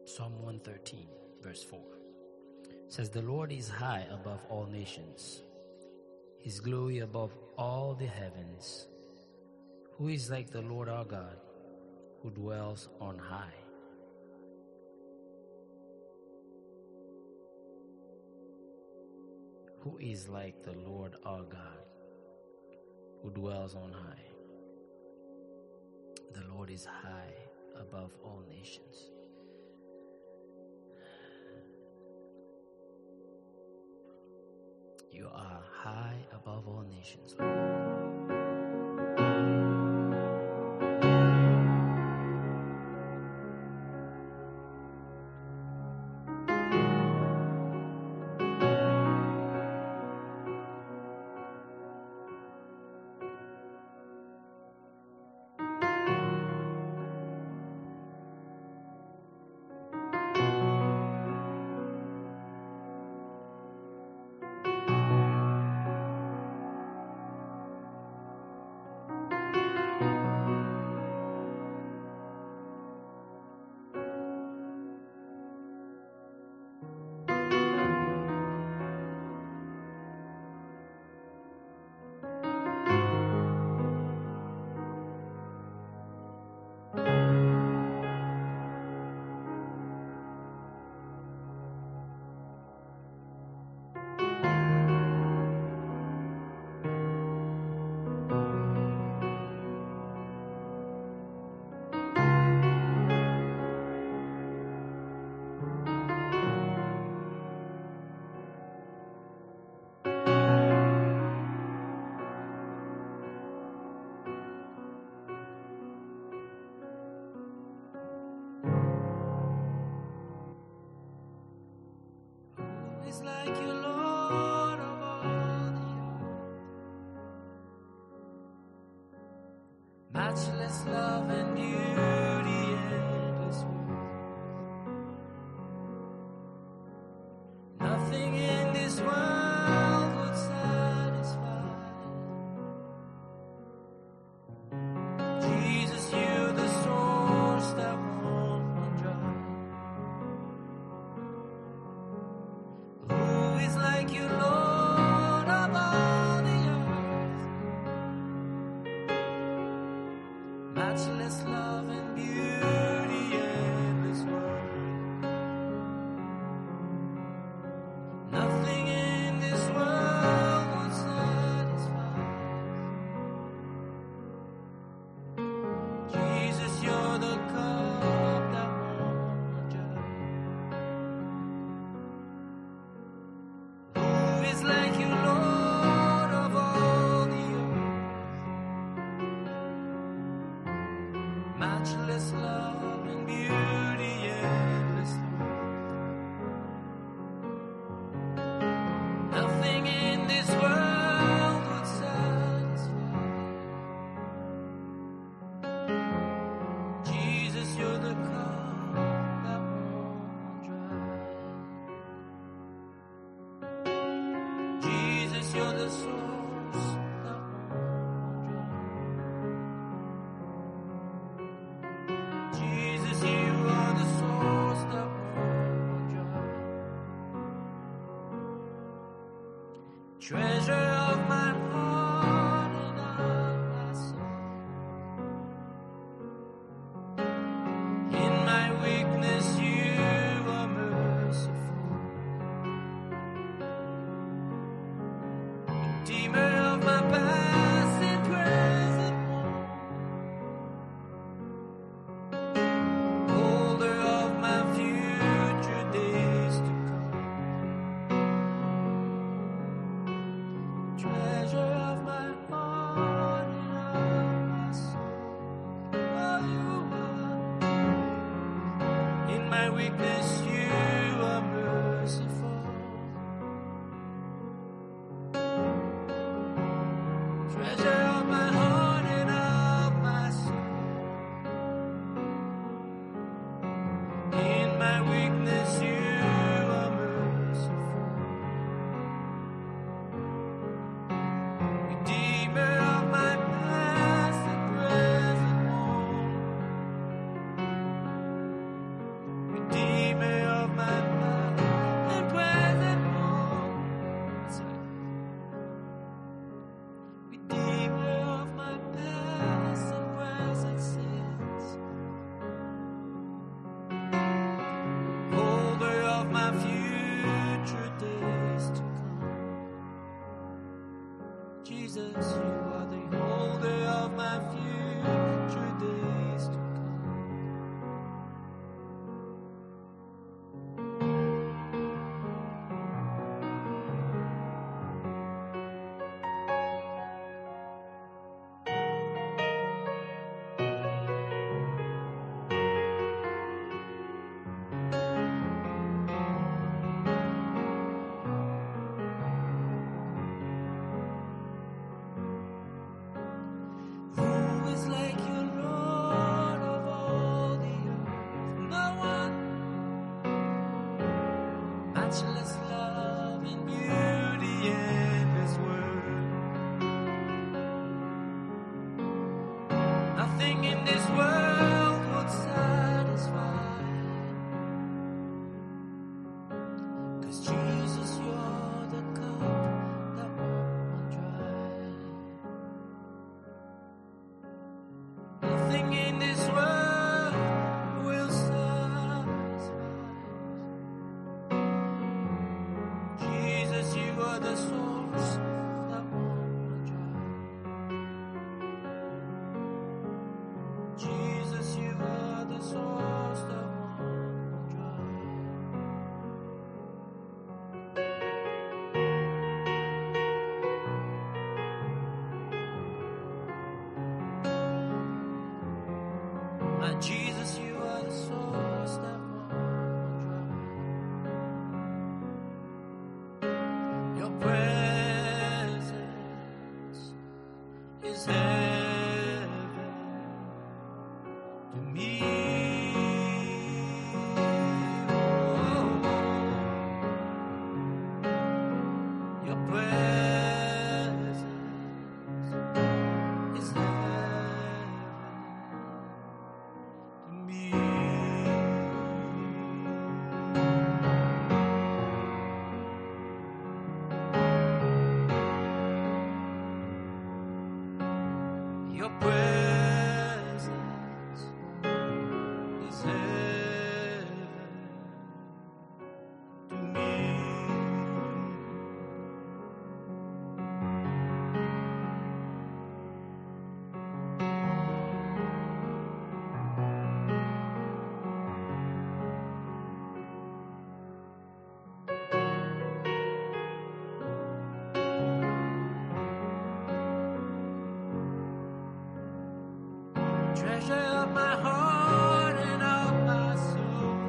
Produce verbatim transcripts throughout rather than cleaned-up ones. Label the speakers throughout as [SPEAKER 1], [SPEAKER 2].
[SPEAKER 1] Psalm one thirteen, verse four says, "The Lord is high above all nations, his glory above all the heavens. Who is like the Lord our God, who dwells on high?" Who is like the Lord our God, who dwells on high? The Lord is high above all nations. You are high above all nations, Lord. Is like you, Lord of all the earth. Matchless love and beauty, endless worth. Nothing in this world would satisfy. Jesus, you're the source that won't run dry. Like you, Lord of all the earth. Matchless love and beauty, endless worth. Nothing in this world would satisfy. Jesus, you're the cup that won't run dry. Like you, Lord of all the earth. Matchless love and beauty, endless love. Nothing in this world would satisfy. Jesus, you're the cup that won't dry. Jesus, you're the source that won't dry. Jesus, you are the source that won't dry. Treasure of my heart and of my soul. In my weakness, you are merciful. Redeemer of my past and present moment, holder of my future days to come, treasure of my heart and of my soul. Oh, you are. In my weakness, you are merciful. Treasure of my heart and of my soul. In my weakness, you are merciful. Redeemer of my past and present moment. Redeemer Matchless love and beauty in His word. Nothing in this world would satisfy. 'Cause Jesus, you're the cup that won't run dry. Nothing in this world will satisfy. Jesus, you are the source that won't run dry. Jesus, you are the source that won't run dry. My Jesus, you are the source that won't run dry. Your presence is heaven to me. Oh, your presence is heaven to me. Your presence is heaven to me. Treasure of my heart and of my soul.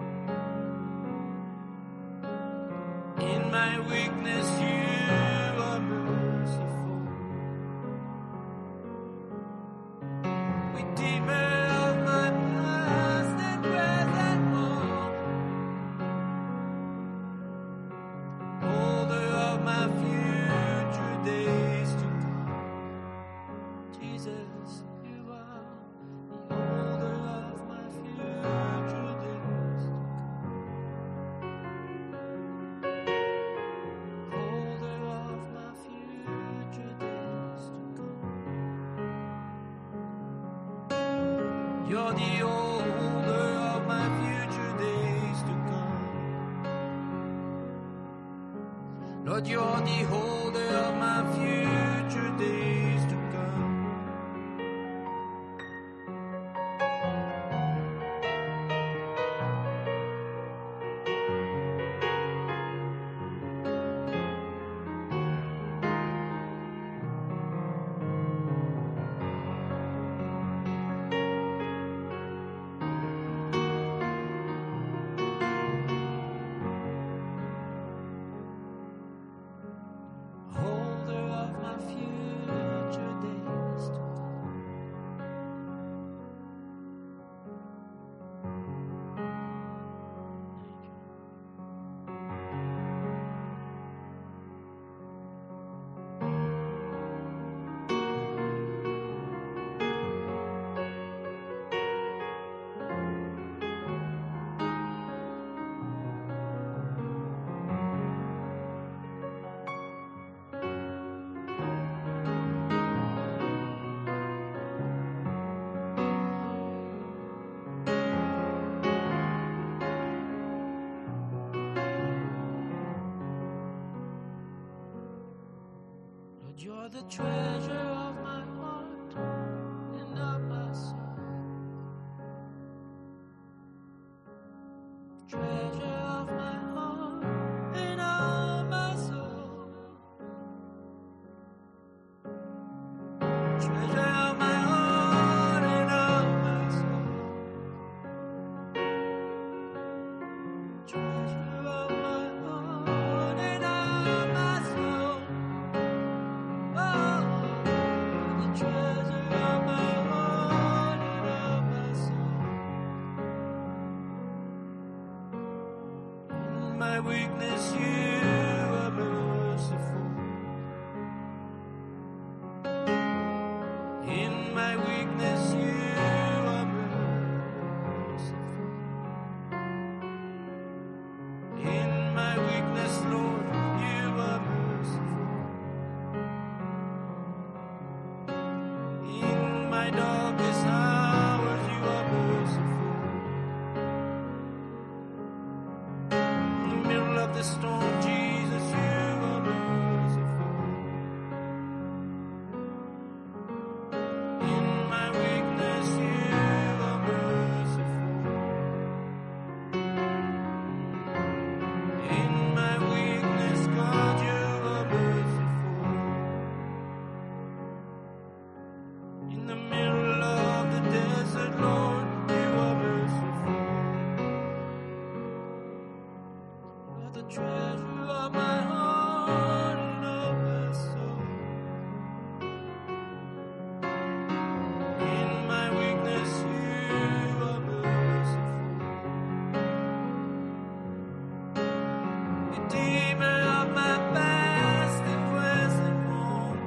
[SPEAKER 1] In my weakness, you are merciful. Redeemer of my past and present hope. Holder of my future days to come. Jesus, you are the holder of my future days to come. Holder of my future days to come. You're the holder of my future days to come. Lord, you're the holder of my future days to come. Holder of my future days to come. Lord, you're the treasure of my heart and of my soul. Treasure of my heart and of my soul. Treasure of my heart and of my soul. Treasure of my heart and of my soul. Oh, the treasure of my heart and of my soul. my weakness, you are merciful. In my weakness, you are merciful. In my weakness, Lord, you are merciful. In my darkest hours, you are merciful. In the middle of the storm, Jesus, you are merciful. In my weakness, you are merciful. In my weakness, God, you are merciful. In the middle of the desert, Lord, you are merciful. You are the treasure of my heart and of my soul. In my weakness, you are merciful. Redeemer of my past and present wrong.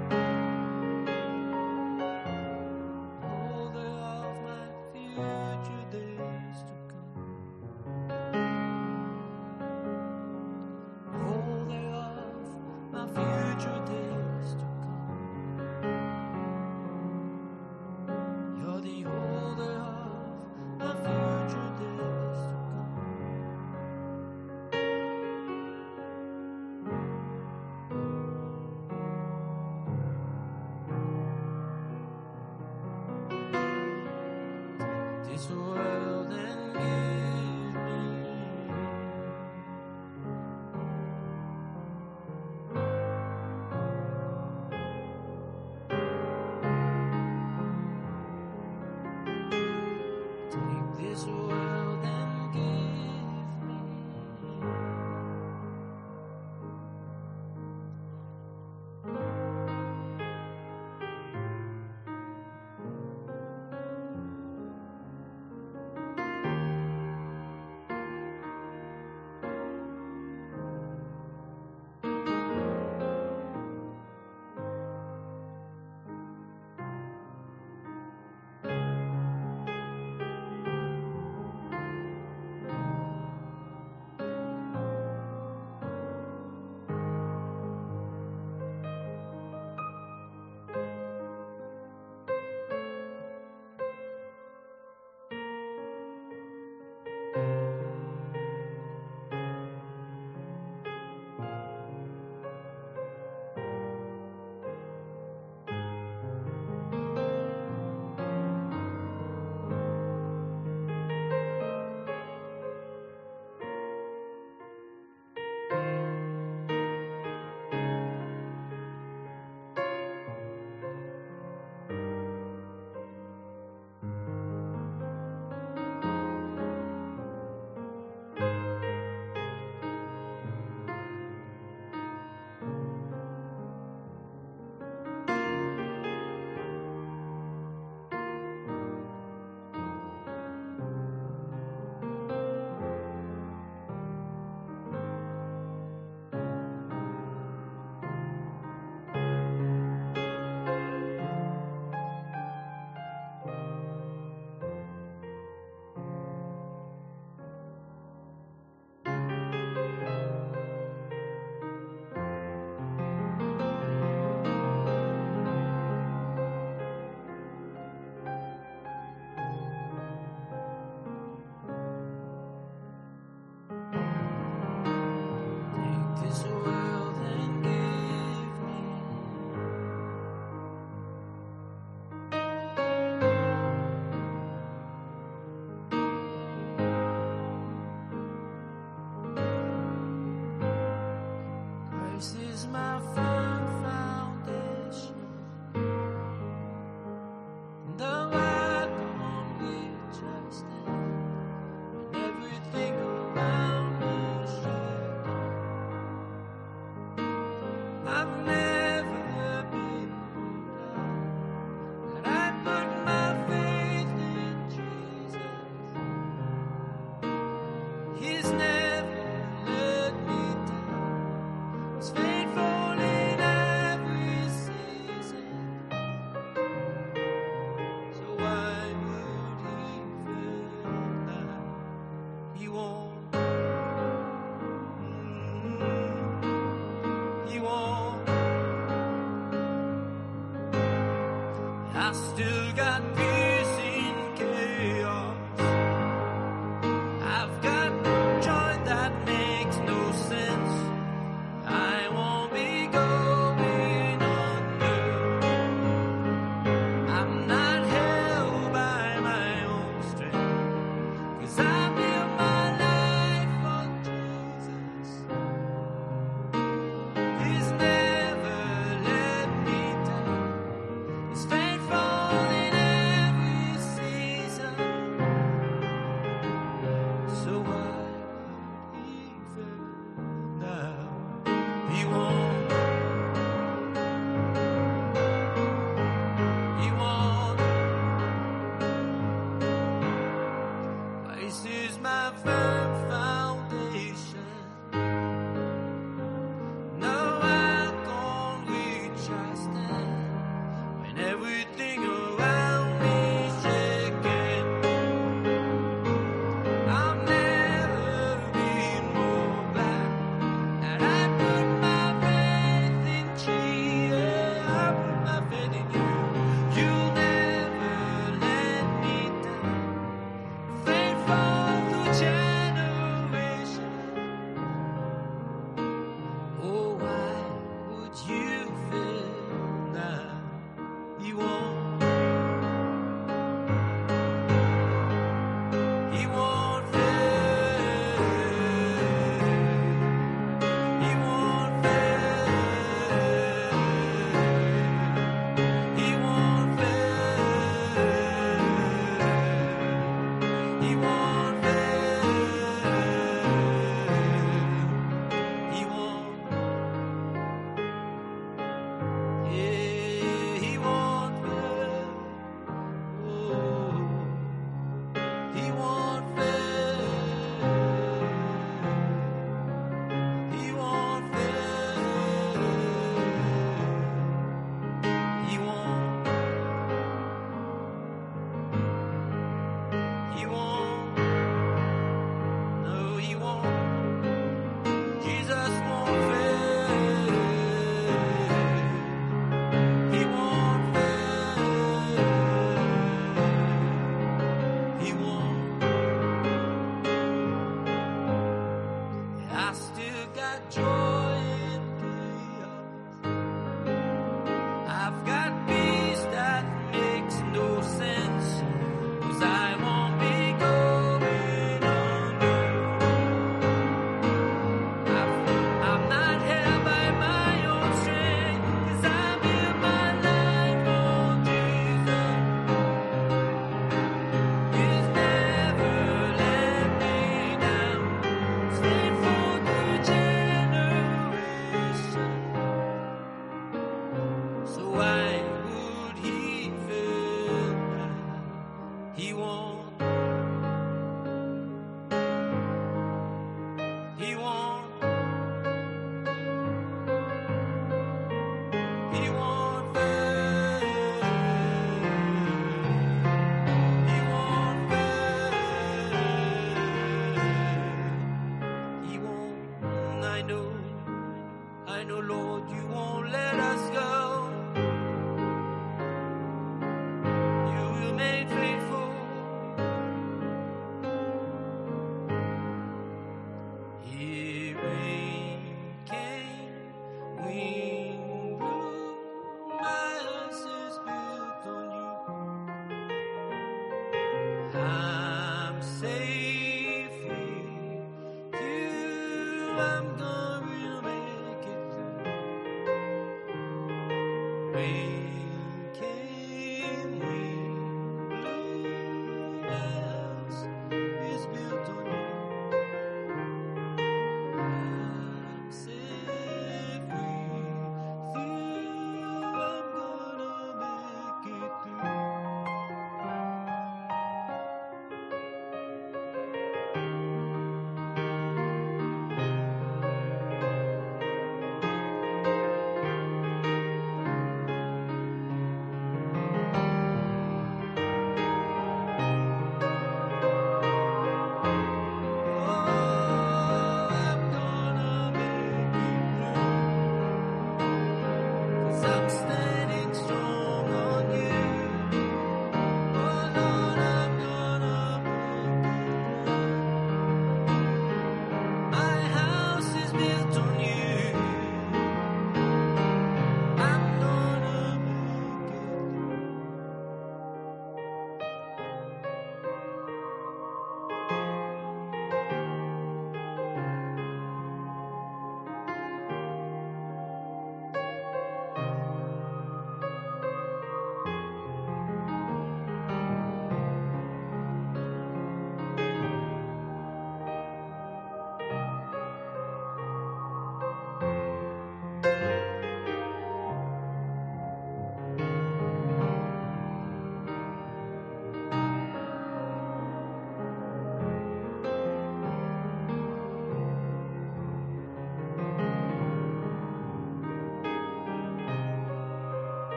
[SPEAKER 1] Holder of my future days to come. Holder of my future days to come. You're the holder of my future days to come. This world and give me take this world and give me take this world and give me Christ is my firm foundation, the rock on which I stand. When everything around me is shaking, I've never been more glad that I put my faith in Jesus. He's never
[SPEAKER 2] He won't. Mm, He won't. I still got peace in chaos. I've got joy that makes no sense. I won't be going under. I'm not held by my own strength, 'cause I built my life on Jesus. He's never let me down. He's faithful in every season. So why would he fail now? He won't. He won't. This is my firm foundation. No alcohol which I stand when everything around me shaking. I've never been more glad that I put my faith in Jesus. I put my faith in you. You never let me down. Faithful through generation. Oh, why would you fail now? He won't. He won't fail. He won't fail. He won't fail. He won't fail. He won't. Yeah, he won't fail. Oh, he won't fail. He won't fail. He won't. He won't. No, he won't. Jesus won't fail. He won't fail. He won't. I still got joy in chaos. I've got peace that makes no sense, 'cause I won't be going under. I've- I'm not held by my own strength, 'cause I built my life on Jesus. He's never let me down. He's faithful through generation. So why would he fail now? He won't. He won't. He won't fail. He won't fail. He won't. I know. I know, Lord, you won't let us go. You remain faithful. Here rain came, wind blew, my house is built on you. I'm safe with you. I'm gonna make it through. Rain came, wind blew, my house is built on you. I'm safe with you. I'm gonna make it through.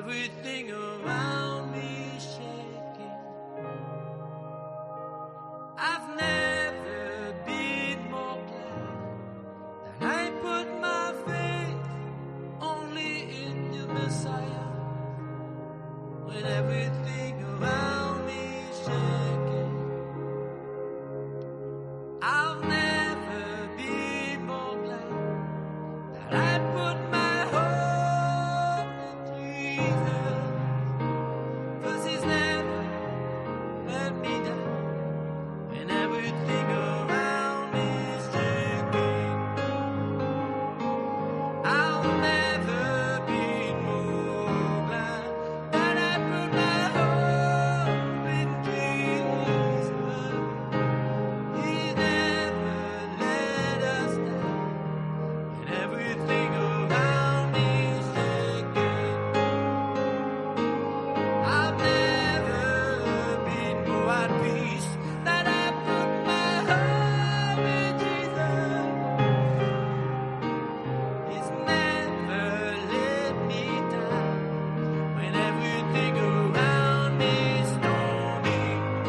[SPEAKER 2] everything around me shaking. I've never been more glad that I put my faith only in the Messiah. When everything around me is shaking, I've never been more glad that I put my hope in Jesus. 'Cause He's never let me down when everything around me is shaking. I've never been more glad that I put my hope in Jesus. He never let us down when everything around me is shaking. I've never been more at peace that I put my hope in Jesus. He's never let me down when everything around me is stormy.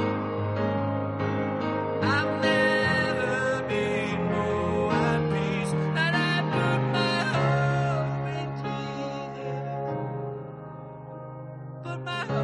[SPEAKER 2] I've never been more at peace that I put my hope in Jesus. Put my hope